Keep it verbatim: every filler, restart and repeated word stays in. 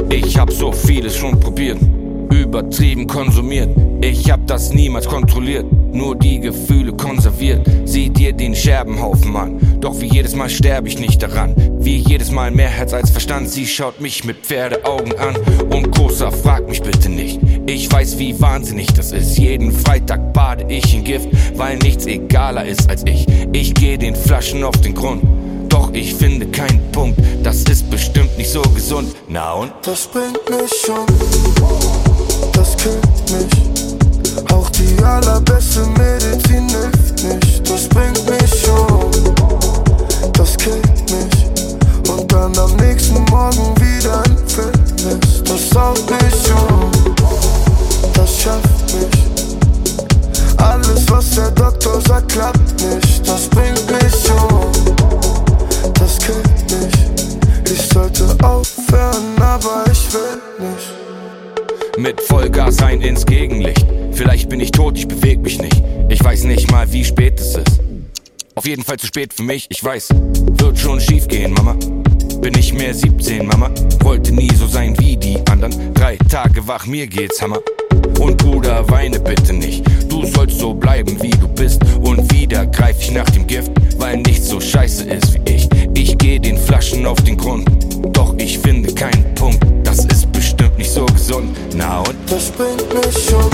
Ich hab so vieles schon probiert, übertrieben konsumiert. Ich hab das niemals kontrolliert, nur die Gefühle konserviert. Sieh dir den Scherbenhaufen an, doch wie jedes Mal sterbe ich nicht daran. Wie jedes Mal mehr Herz als Verstand. Sie schaut mich mit Pferdeaugen an und Kosa, frag mich bitte nicht. Ich weiß, wie wahnsinnig das ist. Jeden Freitag bade ich in Gift, weil nichts egaler ist als ich. Ich geh den Flaschen auf den Grund, doch ich finde keinen Punkt. Das ist bestimmt nicht so gesund. Na und? Das bringt mich um, das killt mich. Auch die allerbeste Medizin hilft nicht. Das bringt mich um, das killt mich. Und dann am nächsten Morgen wieder ein Fitness. Das saugt mich um, das schafft mich. Alles, was der Doktor sagt, klappt nicht. Das bringt mich um, das killt mich. Ich sollte aufhören, aber ich will nicht. Mit Vollgas rein ins Gegenlicht. Vielleicht bin ich tot, ich beweg mich nicht. Ich weiß nicht mal, wie spät es ist. Auf jeden Fall zu spät für mich, ich weiß. Wird schon schief gehen, Mama. Bin nicht mehr siebzehn, Mama. Wollte nie so sein wie die anderen. Drei Tage wach, mir geht's Hammer. Und Bruder, weine bitte nicht. Du sollst so bleiben, wie du bist. Und wieder greif ich nach dem Gift, weil nichts so scheiße ist wie ich. Ich geh den Flaschen auf den Grund, doch ich finde keinen Punkt. Das ist bestimmt nicht so gesund. Na und? Das bringt mich um,